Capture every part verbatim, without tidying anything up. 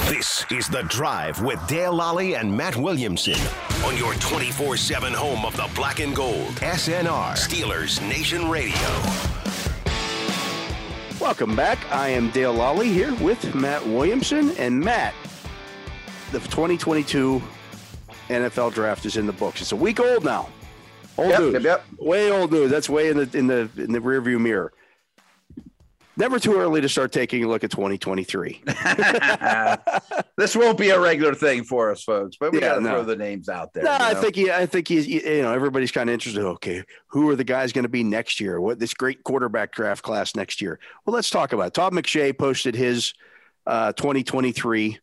This is The Drive with Dale Lally and Matt Williamson on your twenty-four seven home of the black and gold. S N R, Steelers Nation Radio. Welcome back. I am Dale Lally here with Matt Williamson. And Matt, the twenty twenty-two N F L draft is in the books. It's a week old now. Old yep, news. Yep, yep. Way old news. That's way in the in the in the rearview mirror. Never too early to start taking a look at twenty twenty-three. This won't be a regular thing for us, folks, but we Yeah, got to no. throw the names out there. No, you know? I think he, I think he's, you know, everybody's kind of interested. Okay, who are the guys going to be next year? What this great quarterback draft class next year? Well, let's talk about it. Todd McShay posted his uh, twenty twenty-three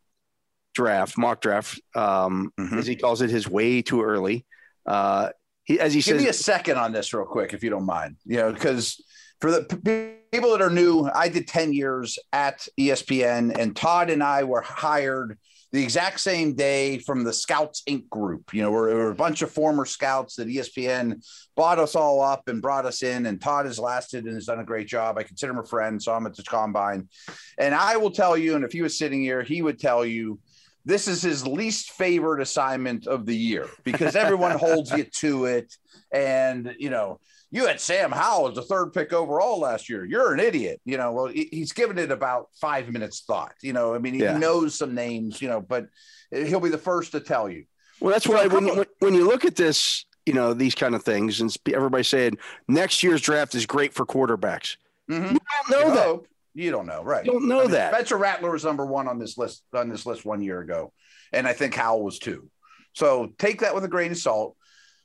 draft, mock draft, um, Mhm. as he calls it, his way too early. Uh, he, as he Give says, me a second on this real quick, if you don't mind. You know, because for the p- people that are new, I did ten years at E S P N, and Todd and I were hired the exact same day from the Scouts Incorporated group. You know, we're, we're a bunch of former scouts that E S P N bought us all up and brought us in, and Todd has lasted and has done a great job. I consider him a friend, saw him at the combine. And I will tell you, and if he was sitting here, he would tell you, this is his least favorite assignment of the year because everyone holds you to it. And, you know, you had Sam Howell as the third pick overall last year. You're an idiot. You know, well, he- he's given it about five minutes thought. You know, I mean, he Yeah. knows some names, you know, but he'll be the first to tell you. well, that's So why a when you, couple- when you look at this, you know, these kind of things, and everybody's saying next year's draft is great for quarterbacks. Mhm. You don't know You that. hope. You don't know, right? You don't know I mean, that. Spencer Rattler was number one on this list on this list one year ago, and I think Howell was two. So take that with a grain of salt.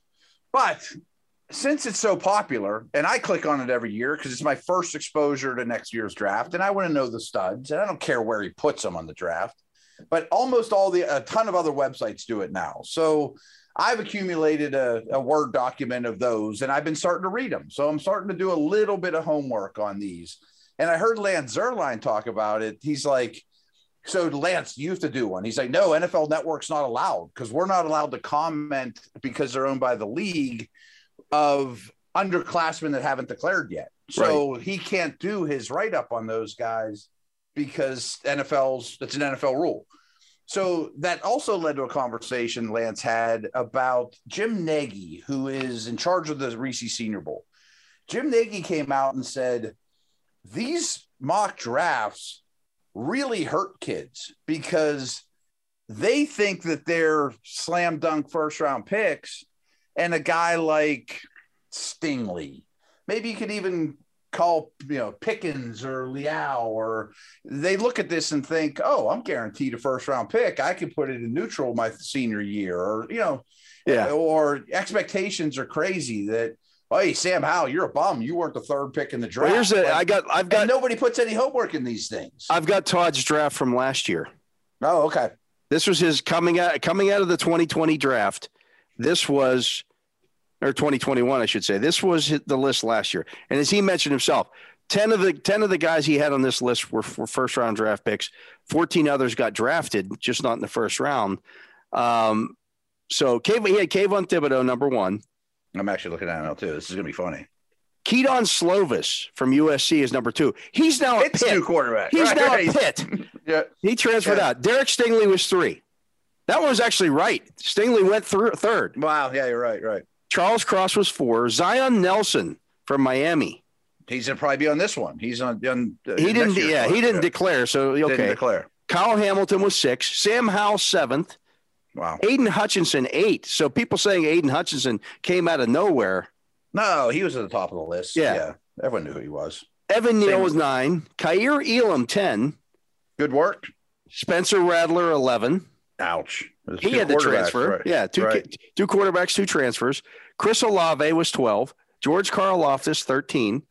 But since it's so popular, and I click on it every year because it's my first exposure to next year's draft, and I want to know the studs, and I don't care where he puts them on the draft. But almost all the a ton of other websites do it now. So I've accumulated a, a Word document of those, and I've been starting to read them. So I'm starting to do a little bit of homework on these. And I heard Lance Zierlein talk about it. He's like, so Lance, you have to do one. He's like, no, N F L Network's not allowed because we're not allowed to comment because they're owned by the league of underclassmen that haven't declared yet. So he can't do his write-up on those guys because N F L's, it's an N F L rule. So that also led to a conversation Lance had about Jim Nagy, who is in charge of the Reese Senior Bowl. Jim Nagy came out and said, these mock drafts really hurt kids because they think that they're slam dunk first round picks, and a guy like Stingley, maybe you could even call, you know, Pickens or Liao, or they look at this and think, oh, I'm guaranteed a first round pick. I could put it in neutral my senior year, or, you know, Yeah. or expectations are crazy that, hey, Sam Howell, you're a bum. You weren't the third pick in the draft. Well, here's the, Like, I got, I've got, and nobody puts any homework in these things. I've got Todd's draft from last year. Oh, okay. This was his coming out, coming out of the twenty twenty draft. This was, or twenty twenty-one, I should say. This was his- the list last year. And as he mentioned himself, ten of the, ten of the guys he had on this list were, were first round draft picks. fourteen others got drafted, just not in the first round. Um, so Kayvon, he had Kayvon Thibodeau, number one. I'm actually looking at it now, too. This is going to be funny. Keaton Slovis from U S C is number two. He's now at It's Pitt. new quarterback. He's right, now right. at Pitt. Yeah. He transferred Yeah. out. Derek Stingley was three. That one was actually right. Stingley went through third. Wow. Yeah, you're right. Right. Charles Cross was four. Zion Nelson from Miami. He's going to probably be on this one. He's on. on uh, He didn't. next year's Yeah, one. he didn't Yeah. declare. So okay. Didn't declare. Kyle Hamilton was six. Sam Howell seventh. Wow. Aiden Hutchinson eight. So people saying Aiden Hutchinson came out of nowhere. No, he was at the top of the list. Yeah. Yeah. Everyone knew who he was. Evan Neal Same. was nine. Kyer Elam ten. Good work. Spencer Rattler eleven. Ouch. There's He two had the quarterbacks, transfer. right. Yeah, two Right. two quarterbacks, two transfers. Chris Olave was twelve. George Karlaftis thirteen.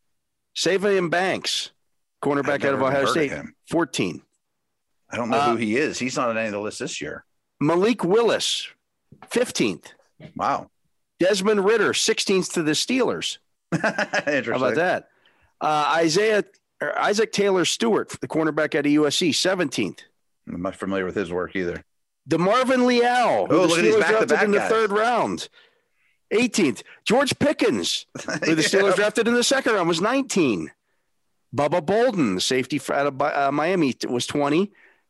Savion Banks, cornerback I've out of never Ohio heard of State, him. fourteen. I don't know Uh, who he is. He's not on any of the lists this year. Malik Willis, fifteenth. Wow. Desmond Ritter, sixteenth to the Steelers. Interesting. How about that? Uh, Isaiah or Isaac Taylor Stewart, the cornerback out of U S C, seventeenth. I'm not familiar with his work either. DeMarvin Leal, who Oh, the look at these Steelers back-to-back drafted in the guys. third round, eighteenth. George Pickens, who the Steelers Yeah. drafted in the second round, was nineteen. Bubba Bolden, the safety out of uh, Miami, was twenty.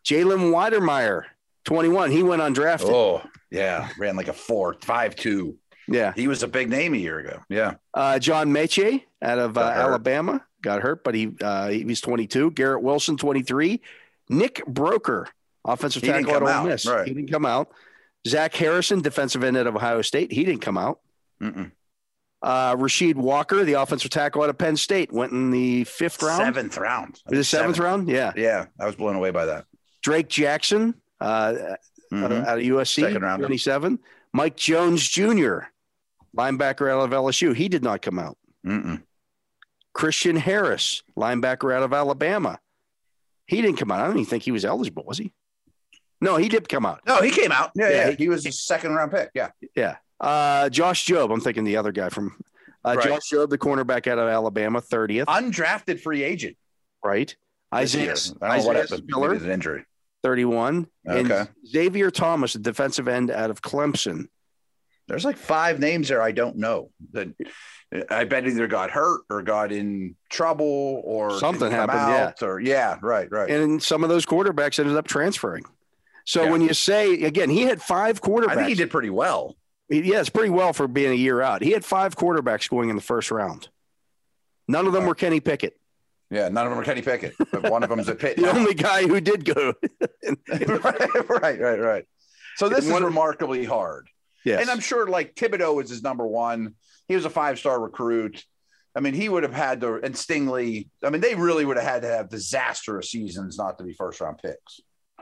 Jalen Weidermeyer, twenty-one. He went undrafted. Oh, yeah. Ran like a four, five, two. Yeah. He was a big name a year ago. Yeah. Uh, John Mechie out of uh, Alabama got hurt, but he uh, he was twenty-two. Garrett Wilson, twenty-three. Nick Broker, offensive He didn't tackle at come Ole out, Miss. right. He didn't come out. Zach Harrison, defensive end out of Ohio State. He didn't come out. Mm-mm. Uh, Rasheed Walker, the offensive tackle out of Penn State, went in the fifth round. Seventh round. Was it seventh, round? Yeah. Yeah. I was blown away by that. Drake Jackson uh, Mhm. out, of, out of U S C, Second rounder. twenty-seven. Mike Jones Junior, linebacker out of L S U. He did not come out. Mm-mm. Christian Harris, linebacker out of Alabama. He didn't come out. I don't even think he was eligible, was he? No, he did come out. No, he came out. Yeah, Yeah, yeah. he- He, was a second round pick. Yeah. Yeah. Uh, Josh Jobe. I'm thinking the other guy from uh, Right. Josh Jobe, the cornerback out of Alabama, thirtieth. Undrafted free agent. Right. this Isaiah, year. I don't know what Isaiah happened. Maybe Spiller, it's an injury. thirty-one. Okay. And Xavier Thomas, the defensive end out of Clemson. There's like five names there I don't know. That I bet either got hurt or got in trouble or Something didn't come happened, yeah. out Or yeah, right, right. And some of those quarterbacks ended up transferring. So Yeah. when you say, again, he had five quarterbacks. I think he did pretty well. Yeah, it's pretty well for being a year out. He had five quarterbacks going in the first round. None of them were Kenny Pickett. Yeah, none of them are Kenny Pickett, but one of them's a Pitt. The now. only guy who did go. right, right, right, right. So this And is one- remarkably hard. Yes. And I'm sure like Thibodeau was his number one. He was a five-star recruit. I mean, he would have had to, and Stingley, I mean, they really would have had to have disastrous seasons not to be first-round picks.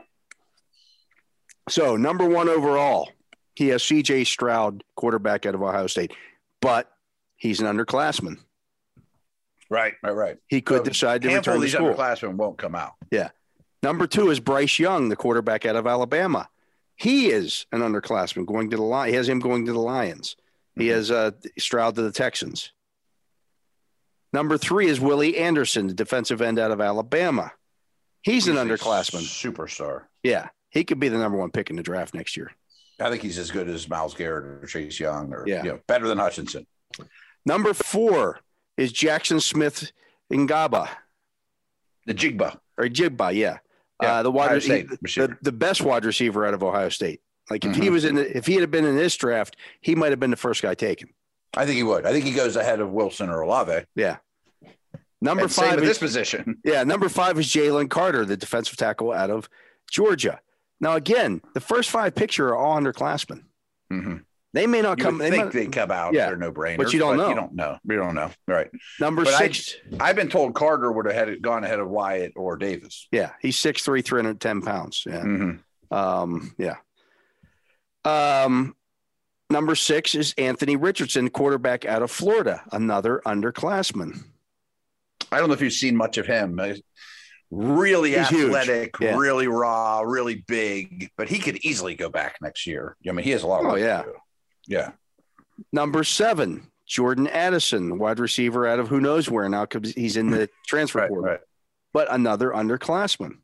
So number one overall, he has C J Stroud, quarterback out of Ohio State, but he's an underclassman. Right, right, right. He could So decide to handful return of to these school. underclassmen won't come out. Yeah. Number two is Bryce Young, the quarterback out of Alabama. He is an underclassman going to the Lions. He has him going to the Lions. He has uh, Stroud to the Texans. Number three is Willie Anderson, the defensive end out of Alabama. He's, an a underclassman. Superstar. Yeah. He could be the number one pick in the draft next year. I think he's as good as Miles Garrett or Chase Young or Yeah. you know, better than Hutchinson. Number four is Jackson Smith Ngaba, The Jigba. or Jigba, yeah. Yeah, uh, the wide Ohio receiver, State receiver. the, the best wide receiver out of Ohio State. Like if he Mhm. was in, the, if he had been in this draft, he might have been the first guy taken. I think he would. I think he goes ahead of Wilson or Olave. Yeah. Number And same five with is this position. yeah. Number five is Jalen Carter, the defensive tackle out of Georgia. Now again, the first five picks are all underclassmen. Mm-hmm. They may not You come. would They think might, they come out. Yeah, They're no brainers. but you don't know. You don't know. You don't know. Right. number but I- six. I've been told Carter would have had gone ahead of Wyatt or Davis. yeah, he's six three, three hundred ten pounds. Yeah. Mm-hmm. Um, yeah. Um, number six is Anthony Richardson, quarterback out of Florida, another underclassman. I don't know if you've seen much of him. Uh, Really He's huge. athletic, Yeah. really raw, really big, but he could easily go back next year. I mean, he has a lot of Oh, work yeah. to do. Yeah. Number seven, Jordan Addison, wide receiver out of who knows where now because he's in the transfer Right, portal, right. but another underclassman.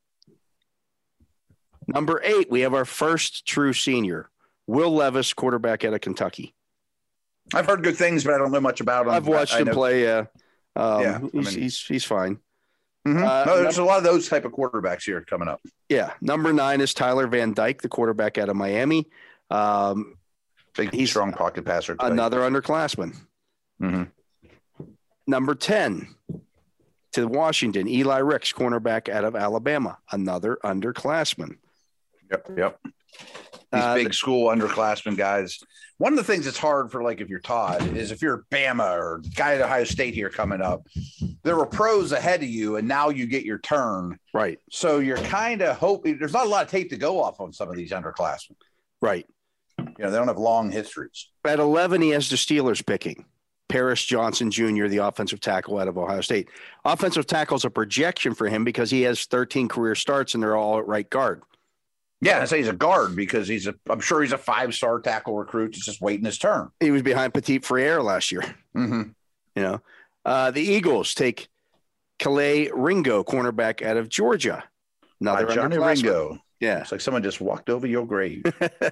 Number eight, we have our first true senior, Will Levis, quarterback out of Kentucky. I've heard good things, but I don't know much about him. I've watched I, I him know- play. Uh, um, Yeah, I he's, mean- he's he's fine. Mhm. Uh, no, there's a lot of those type of quarterbacks here coming up. Yeah. Number nine is Tyler Van Dyke, the quarterback out of Miami. Um, Big, He's strong pocket passer. type. another underclassman. Mhm. Number ten to Washington, Eli Ricks, cornerback out of Alabama, another underclassman. Yep, yep. These Uh, big school underclassmen guys. One of the things that's hard for, like, if you're Todd, is if you're Bama or guy at Ohio State here coming up, there were pros ahead of you, and now you get your turn. Right, So you're kind of hoping there's not a lot of tape to go off on some of these underclassmen. right. You know, they don't have long histories. At eleven, he has the Steelers picking. Paris Johnson Junior, the offensive tackle out of Ohio State. Offensive tackle is a projection for him because he has thirteen career starts and they're all at right guard. Yeah, I say he's a guard because he's a. I'm sure he's a five star tackle recruit. He's just waiting his turn. He was behind Petit Frere last year. Mm-hmm. You know, uh, the Eagles take Calais Ringo, cornerback out of Georgia. Another Uh, Johnny underclassman. Ringo. Yeah. It's like someone just walked over your grave.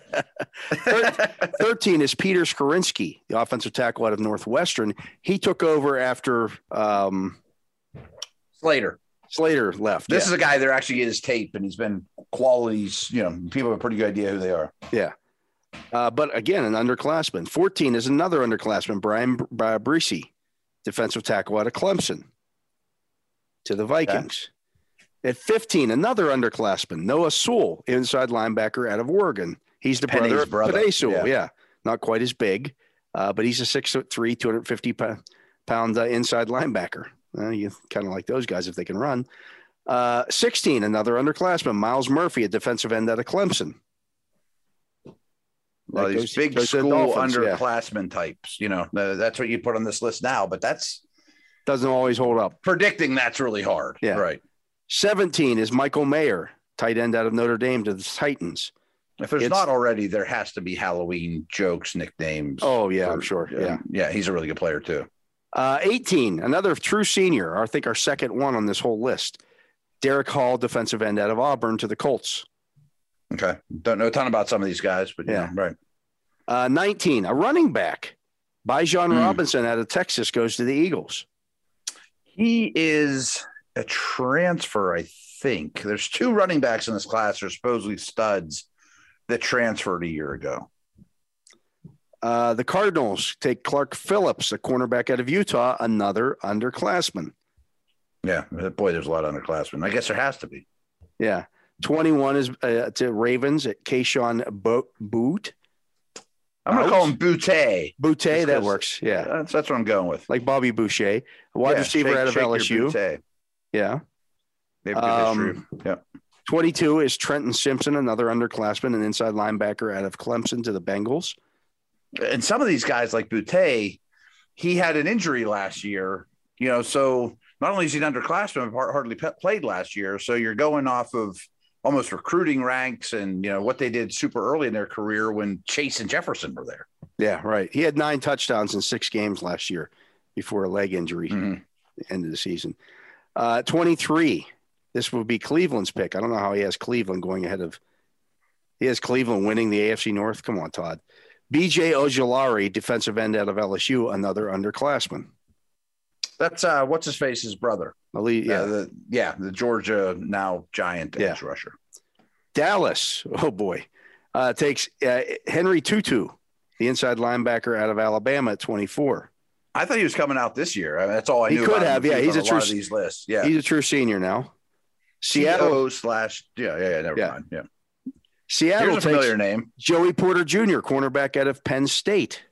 thirteen is Peter Skorinsky, the offensive tackle out of Northwestern. He took over after um, Slater. Slater left. This yeah. is a guy that actually gets his tape, and he's been qualities. You know, people have a pretty good idea who they are. Yeah. Uh, but again, an underclassman. fourteen is another underclassman, Brian Bresee, defensive tackle out of Clemson, to the Vikings. Okay. At fifteen, another underclassman, Noah Sewell, inside linebacker out of Oregon. He's the Penny's brother of brother. Penei Sewell. Yeah. yeah. Not quite as big, uh, but he's a six foot three, two hundred fifty pound, pound uh, inside linebacker. Uh, you kind of like those guys if they can run. Uh, sixteen, another underclassman, Miles Murphy, a defensive end out of Clemson. Well, That these goes- big goes to the school Dolphins, yeah. underclassmen types, you know, uh, that's what you put on this list now, but that's Doesn't always hold up. predicting that's really hard. Yeah. Right. seventeen is Michael Mayer, tight end out of Notre Dame to the Titans. If there's It's- not already, there has to be Halloween jokes, nicknames. Oh, yeah, for- I'm sure. Yeah. Yeah. He's a really good player, too. Uh, eighteen, another true senior, I think our second one on this whole list. Derek Hall, defensive end out of Auburn to the Colts. Okay. Don't know a ton about some of these guys, but yeah, Yeah. right. Uh, nineteen, a running back. Bijan Hmm. Robinson out of Texas goes to the Eagles. He is a transfer, I think. There's two running backs in this class that are supposedly studs that transferred a year ago. Uh, the Cardinals take Clark Phillips, a cornerback out of Utah, another underclassman. Yeah. Boy, there's a lot of underclassmen. I guess there has to be. Yeah. twenty-one is uh, to Ravens at Keyshawn Bo- Boot. I'm going to Ouch. call him Butte. Boutte, that Because- works. Yeah. That's, that's what I'm going with. Like Bobby Boucher, a wide Yeah, receiver shake- out of shake your L S U. Butte. Yeah. They have a good Um, history. Yeah. twenty-two is Trenton Simpson, another underclassman, an inside linebacker out of Clemson to the Bengals. And some of these guys like Butte, he had an injury last year, you know, so not only is he an underclassman, but hardly pe- played last year. So you're going off of almost recruiting ranks and, you know, what they did super early in their career when Chase and Jefferson were there. Yeah, right. He had nine touchdowns in six games last year before a leg injury Mhm. at the end of the season. Uh, twenty-three, this would be Cleveland's pick. I don't know how he has Cleveland going ahead of – he has Cleveland winning the A F C North. Come on, Todd. B J Ojulari, defensive end out of L S U, another underclassman. That's uh, what's his face's brother. Ali- Yeah, yeah. the yeah, the Georgia now giant Yeah. edge rusher. Dallas, oh boy, uh, takes uh, Henry Tutu, the inside linebacker out of Alabama at twenty-four. I thought he was coming out this year. I mean, that's all I He knew. could about have, him. yeah, He was he's on a lot true- of these lists. Yeah, He's a true senior now. Seattle, Seattle slash yeah, yeah, yeah. Never Yeah. mind. Yeah, Seattle here's a familiar takes name, Joey Porter Junior, cornerback out of Penn State.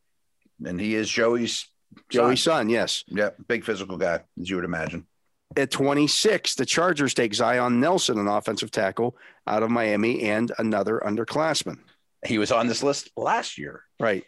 and he is Joey's Joey's son. son, yes. Yeah, big physical guy, as you would imagine. At twenty-six, the Chargers take Zion Nelson, an offensive tackle out of Miami, and another underclassman. He was on this list last year. Right.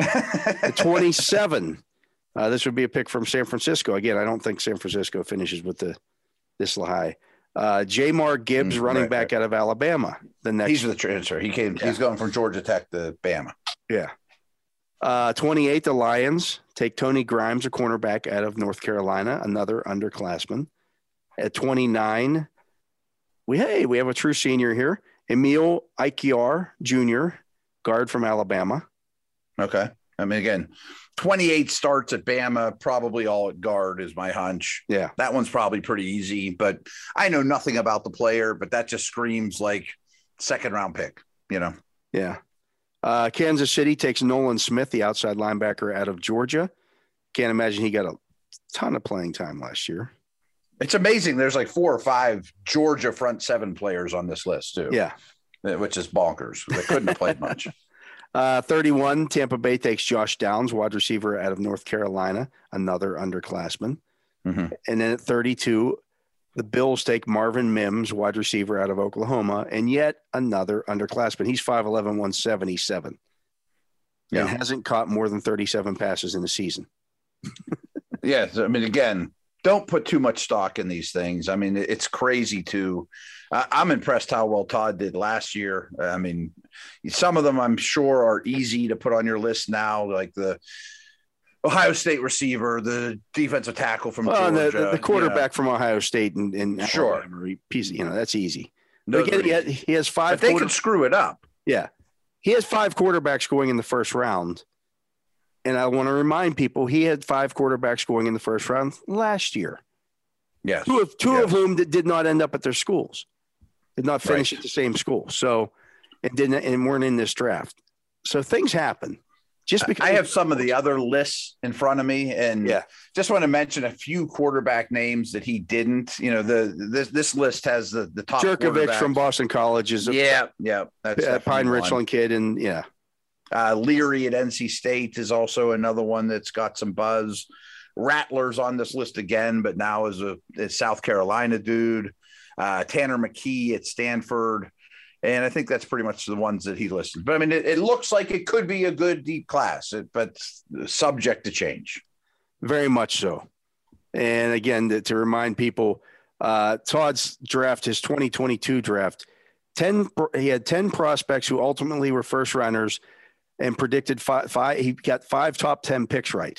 At twenty-seven, uh, this would be a pick from San Francisco. Again, I don't think San Francisco finishes with the this high. Uh, Jamar Gibbs, Mm, running right, back right. out of Alabama. The next, He's the transfer. He came. Yeah. He's going from Georgia Tech to Bama. yeah. Uh, twenty-eight, the Lions take Tony Grimes, a cornerback out of North Carolina, another underclassman. At twenty-nine, we hey, we have a true senior here, Emil Ikiar Junior, guard from Alabama. Okay. I mean, again, twenty-eight starts at Bama, probably all at guard is my hunch. Yeah. That one's probably pretty easy, but I know nothing about the player, but that just screams like second round pick, you know? Yeah. Uh, Kansas City takes Nolan Smith, the outside linebacker out of Georgia. Can't imagine he got a ton of playing time last year. It's amazing. There's like four or five Georgia front seven players on this list too. Yeah. Which is bonkers. They couldn't have played much. Uh, thirty-one, Tampa Bay takes Josh Downs, wide receiver out of North Carolina, another underclassman. Mhm. And then at thirty-two, the Bills take Marvin Mims, wide receiver out of Oklahoma, and yet another underclassman. He's five eleven, one seventy-seven Yeah. and hasn't caught more than thirty-seven passes in the season. Yeah. I mean, again, don't put too much stock in these things. I mean, it's crazy to, uh, I'm impressed how well Todd did last year. I mean, some of them I'm sure are easy to put on your list now, like the Ohio State receiver, the defensive tackle from Well, and Georgia. the, the, the quarterback from Ohio State and, and Sure. Alabama, he- piece, you know, that's easy. You know, But again, he, those are ha- easy. he has five. But they quarter- could screw it up. Yeah. He has five quarterbacks going in the first round. And I want to remind people he had five quarterbacks going in the first round last year. Yes. Two of two yes. of whom that did not end up at their schools, did not finish Right. at the same school. So, and didn't and weren't in this draft. So things happen. Just because I have some of the other lists in front of me, and yeah. just want to mention a few quarterback names that he didn't. You know, the this this list has the the top Jerkovich from Boston College is a yeah, yeah, that's a Pine one. Richland kid, and yeah, uh, Leary at N C State is also another one that's got some buzz. Rattler's on this list again, but now is a, a South Carolina dude. Uh, Tanner McKee at Stanford. And I think that's pretty much the ones that he listed. But I mean, it, it looks like it could be a good deep class, but subject to change. Very much so. And again, to, to remind people, uh, Todd's draft, his twenty twenty-two draft, ten he had ten prospects who ultimately were first rounders and predicted five, five. He got five top ten picks right,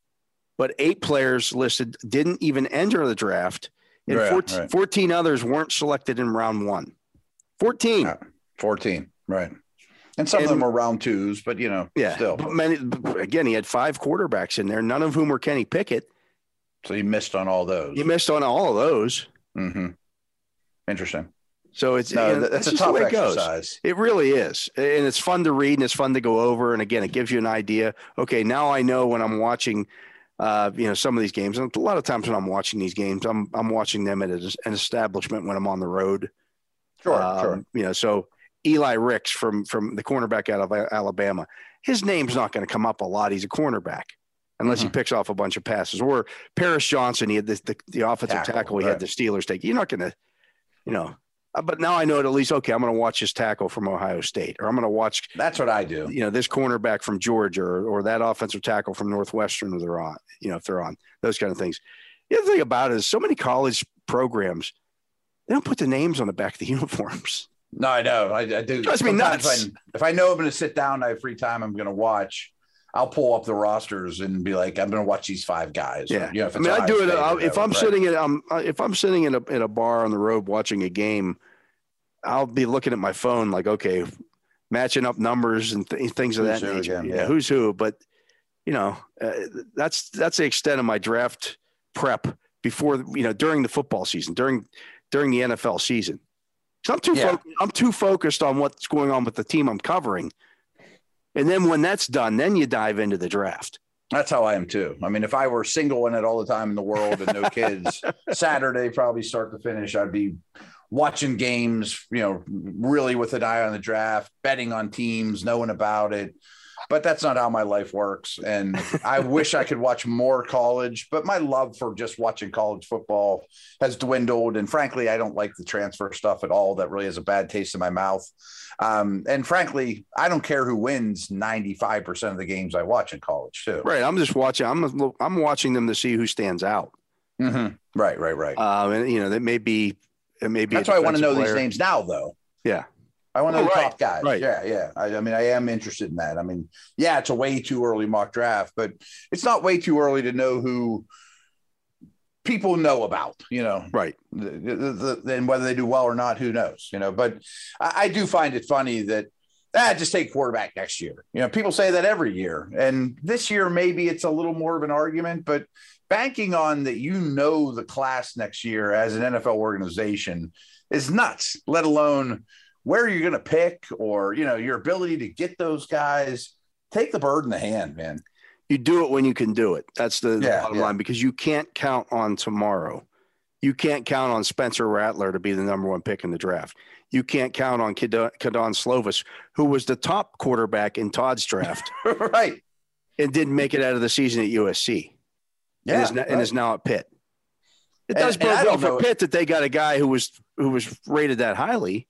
but eight players listed didn't even enter the draft, and Yeah, fourteen, right. fourteen others weren't selected in round one. fourteen. Uh, fourteen, right. And some and, of them are round twos, but, you know, yeah, still. But many, again, he had five quarterbacks in there, none of whom were Kenny Pickett. So he missed on all those. He missed on all of those. Mm-hmm. Interesting. So it's, No, you know, that's a just the tough way it goes. exercise. It really is. And it's fun to read and it's fun to go over. And again, it gives you an idea. Okay, now I know when I'm watching, uh, you know, some of these games. And a lot of times when I'm watching these games, I'm I'm watching them at a, an establishment when I'm on the road. Sure, um, sure. You know, so Eli Ricks from from the cornerback out of Alabama, his name's not going to come up a lot. He's a cornerback unless Mm-hmm. he picks off a bunch of passes. Or Paris Johnson, he had this, the the offensive tackle, Tackle, he right. had the Steelers take. You're not going to, you know. Uh, But now I know it at least, okay, I'm going to watch this tackle from Ohio State, or I'm going to watch, That's what I do. you know, this cornerback from Georgia, or, or that offensive tackle from Northwestern, if they're on, you know, if they're on, those kind of things. The other thing about it is so many college programs, they don't put the names on the back of the uniforms. No, I know. I, I do. Drives me Sometimes nuts. If I, if I know I'm going to sit down, I have free time, I'm going to watch, I'll pull up the rosters and be like, I'm going to watch these five guys. Yeah. Or, you know, if I it's mean, I Ohio do it. State or I'll, if whatever, I'm right. sitting in, I'm, if I'm sitting in a, in a bar on the road watching a game, I'll be looking at my phone like, okay, matching up numbers and th- things of Who's that who nature. again, Yeah, yeah. who's who. But you know, uh, that's that's the extent of my draft prep before you know during the football season, during during the N F L season. So I'm too Yeah. fo- I'm too focused on what's going on with the team I'm covering, and then when that's done, then you dive into the draft. That's how I am too. I mean, if I were single in it all the time in the world and no kids, Saturday, probably start to finish, I'd be watching games, you know, really with an eye on the draft, betting on teams, knowing about it. But that's not how my life works. And I wish I could watch more college, but my love for just watching college football has dwindled. And frankly, I don't like the transfer stuff at all. That really has a bad taste in my mouth. Um, and frankly, I don't care who wins ninety-five percent of the games I watch in college too. Right. I'm just watching. I'm I'm watching them to see who stands out. Mm-hmm. Right, right, right. Um, and you know, that may be it may be. That's a why I want to know defensive these player. names now, though. Yeah. I want to know Oh, the right, top guys. right. Yeah, yeah. I, I mean, I am interested in that. I mean, yeah, it's a way too early mock draft, but it's not way too early to know who people know about, you know, Right. the, the, the, and whether they do well or not, who knows, you know, but I, I do find it funny that, ah, just take quarterback next year. You know, people say that every year. And this year, maybe it's a little more of an argument, but banking on that, you know, the class next year as an N F L organization is nuts, let alone where you're going to pick or, you know, your ability to get those guys. Take the bird in the hand, man. You do it when you can do it. That's the, the Yeah, bottom yeah. line, because you can't count on tomorrow. You can't count on Spencer Rattler to be the number one pick in the draft. You can't count on Kadon Slovis, who was the top quarterback in Todd's draft Right. and didn't make it out of the season at U S C. Yeah. and, is now, and right. is now at Pitt. It And- does and I bode well don't for know- Pitt that they got a guy who was who was rated that highly.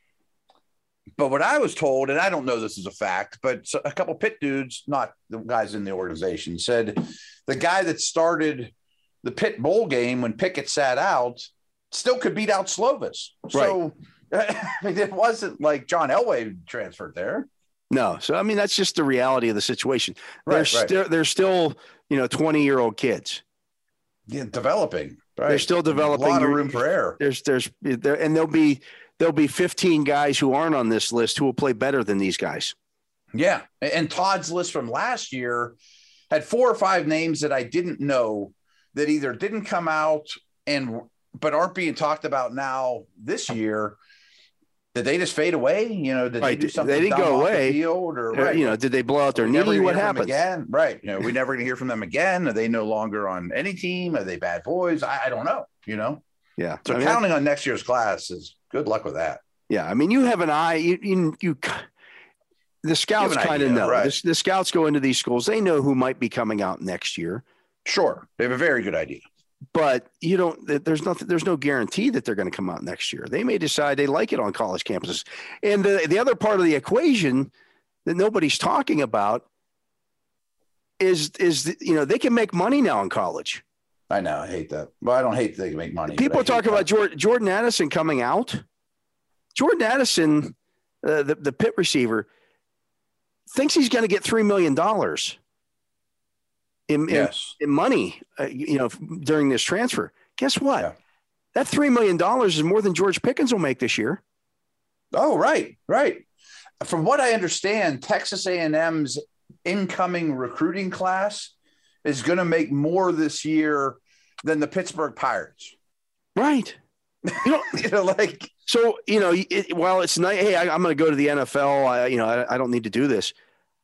But what I was told, and I don't know this is a fact, but so- a couple Pitt dudes, not the guys in the organization, said the guy that started the Pitt bowl game when Pickett sat out still could beat out Slovis. So I mean, it wasn't like John Elway transferred there. No, so I mean that's just the reality of the situation. Right, they're right. still they're still you know twenty year old kids. Yeah, developing. Right. They're still developing. A lot of You're- room for error. There's there's there and there'll be there'll be fifteen guys who aren't on this list who will play better than these guys. Yeah. And Todd's list from last year had four or five names that I didn't know that either didn't come out and but aren't being talked about now this year. Did they just fade away? You know, did right. they do something? They didn't go away. The field or, uh, right, you know, did they blow out their knee? What happened again? Right. You know, we're never going to hear from them again. Are they no longer on any team? Are they bad boys? I, I don't know. You know. Yeah. So I mean, counting on next year's class is good luck with that. Yeah. I mean, you have an eye. You you, you the scouts kind of know. Right. The, the scouts go into these schools. They know who might be coming out next year. Sure, they have a very good idea. But you don't. There's nothing. There's no guarantee that they're going to come out next year. They may decide they like it on college campuses. And the the other part of the equation that nobody's talking about is is you know they can make money now in college. I know. I hate that. Well, I don't hate that they can make money. People talk about Jordan, Jordan Addison coming out. Jordan Addison, uh, the the Pitt receiver, thinks he's going to get three million dollars. In, yes. in, in money, uh, you know, during this transfer. Guess what? Yeah. That three million dollars is more than George Pickens will make this year. Oh, right, right. From what I understand, Texas A and M's incoming recruiting class is going to make more this year than the Pittsburgh Pirates. Right. You know, you know like so. You know, it, while it's nice, hey, I, I'm going to go to the N F L. I, you know, I, I don't need to do this.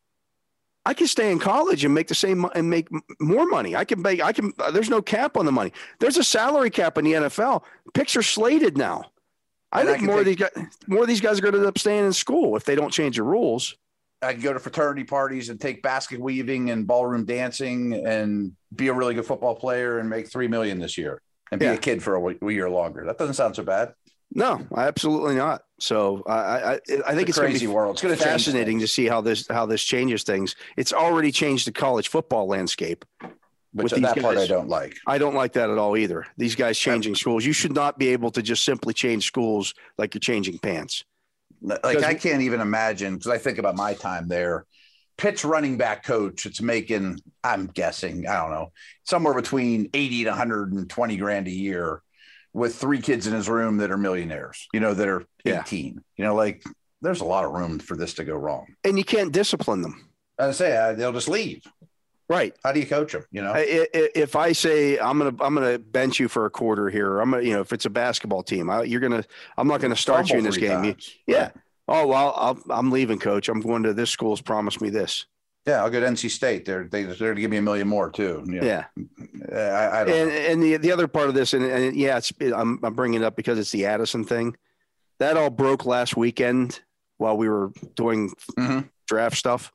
I can stay in college and make the same and make more money. I can make, I can, there's no cap on the money. There's a salary cap in the N F L. Picks are slated now. I and think I more take, of these guys, more of these guys are going to end up staying in school if they don't change the rules. I can go to fraternity parties and take basket weaving and ballroom dancing and be a really good football player and make three million this year and be yeah. a kid for a, a year longer. That doesn't sound so bad. No, absolutely not. So I, I, I think it's, it's a crazy gonna be world. It's going to fascinating to see how this how this changes things. It's already changed the college football landscape. Which that guys. part I don't like. I don't like that at all either. These guys changing schools. You should not be able to just simply change schools like you're changing pants. Like I can't even imagine because I think about my time there. Pitt's running back coach, it's making, I'm guessing, I don't know, somewhere between eighty to one hundred twenty grand a year. With three kids in his room that are millionaires, you know, that are eighteen, yeah. you know, like there's a lot of room for this to go wrong. And you can't discipline them. I say uh, they'll just leave. Right. How do you coach them? You know, if I say I'm going to, I'm going to bench you for a quarter here, I'm going to, you know, if it's a basketball team, I, you're going to, I'm not going to start you in this game. You, yeah. Right. Oh, well, I'll, I'm leaving, coach. I'm going to this school's promised me this. Yeah, I'll go to N C State. They're they, they're to give me a million more too. You know? Yeah, I, I don't and know. and the the other part of this, and, and yeah, it's I'm I'm bringing it up because it's the Addison thing. That all broke last weekend while we were doing mm-hmm. draft stuff.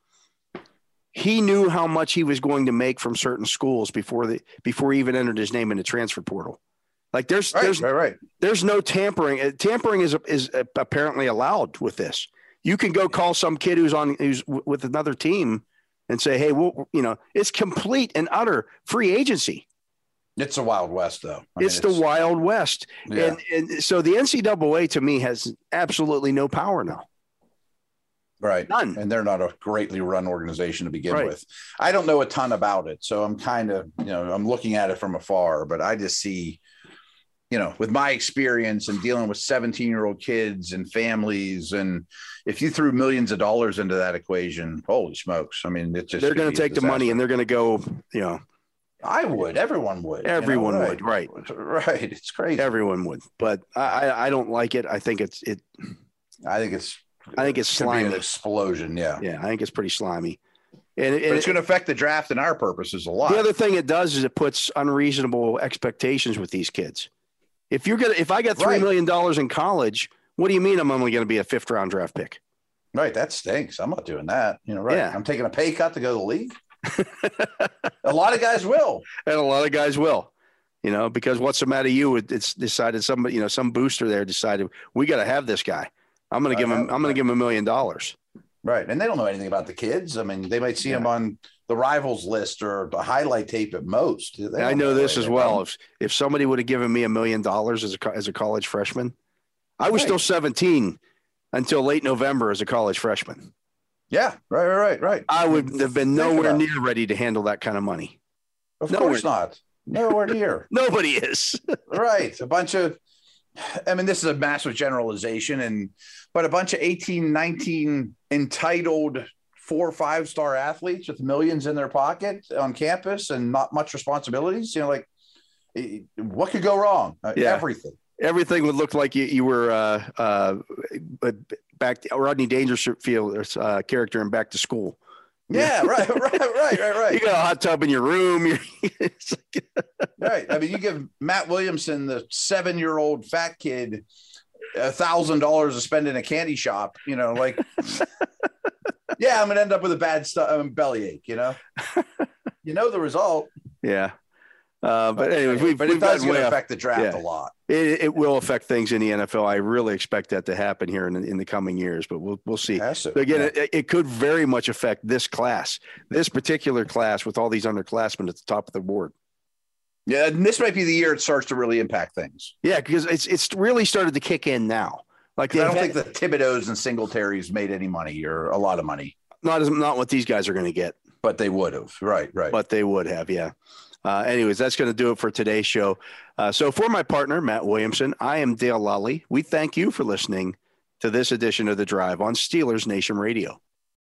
He knew how much he was going to make from certain schools before the before he even entered his name in the transfer portal. Like there's right, there's right, right. there's no tampering. Tampering is is apparently allowed with this. You can go call some kid who's on who's with another team. And say, hey, well, you know, it's complete and utter free agency. It's a Wild West, though. I it's mean, the it's, Wild West. Yeah. And, and so the N C double A to me has absolutely no power now. Right. None. And they're not a greatly run organization to begin right. with. I don't know a ton about it. So I'm kind of, you know, I'm looking at it from afar, but I just see, you know, with my experience and dealing with seventeen year old kids and families. And if you threw millions of dollars into that equation, holy smokes. I mean, it's just, they're going to take the money and they're going to go, you know, I would, everyone would, everyone you know, would. Right. Right. It's crazy. Everyone would, but I, I don't like it. I think it's, it, I think it's, I think it's slimy. An explosion. Yeah. Yeah. I think it's pretty slimy. And, and but it's going to affect the draft and our purposes a lot. The other thing it does is it puts unreasonable expectations with these kids. If you're gonna, if I got three right. million dollars in college, what do you mean I'm only going to be a fifth round draft pick? Right, that stinks. I'm not doing that. You know, right? Yeah. I'm taking a pay cut to go to the league. A lot of guys will, and a lot of guys will. You know, because what's the matter? You it's decided somebody, you know, some booster there decided we got to have this guy. I'm going to give him. I'm going to give him a million dollars. Right, and they don't know anything about the kids. I mean, they might see yeah. him on the Rivals list or the highlight tape at most. I know this as well. If if somebody would have given me a million dollars as a as a college freshman, I was right. still seventeen until late November as a college freshman. Yeah, right, right, right, right. I would have been nowhere near ready to handle that kind of money. Of nowhere. course not. Nowhere near. Nobody is. Right. A bunch of, I mean, this is a massive generalization, and but a bunch of eighteen, nineteen entitled four or five star athletes with millions in their pocket on campus and not much responsibilities. You know, like What could go wrong? Uh, Yeah. Everything. Everything would look like you, you were uh, uh, back to Rodney Dangerfield's uh, character in Back to School. Yeah, right, right, right, right, right. You got a hot tub in your room. You're, it's like, Right. I mean, you give Matt Williamson, the seven-year-old fat kid, a thousand dollars to spend in a candy shop. You know, like, yeah, I'm gonna end up with a bad st- um, bellyache. You know, you know the result. yeah. Uh, but anyways, we've, but we've it does gotten way off. affect the draft Yeah. a lot. It, it will affect things in the N F L. I really expect that to happen here in, in the coming years, but we'll we'll see. It has to, But again, yeah. it, it could very much affect this class, this particular class with all these underclassmen at the top of the board. Yeah, and this might be the year it starts to really impact things. Yeah, because it's it's really started to kick in now. Like I don't they've think had- the Thibodeaus and Singletaries made any money or a lot of money, not as not what these guys are going to get, but they would have. Right, right. but they would have. Yeah. Uh, anyways, that's going to do it for today's show. Uh, so for my partner, Matt Williamson, I am Dale Lally. We thank you for listening to this edition of The Drive on Steelers Nation Radio.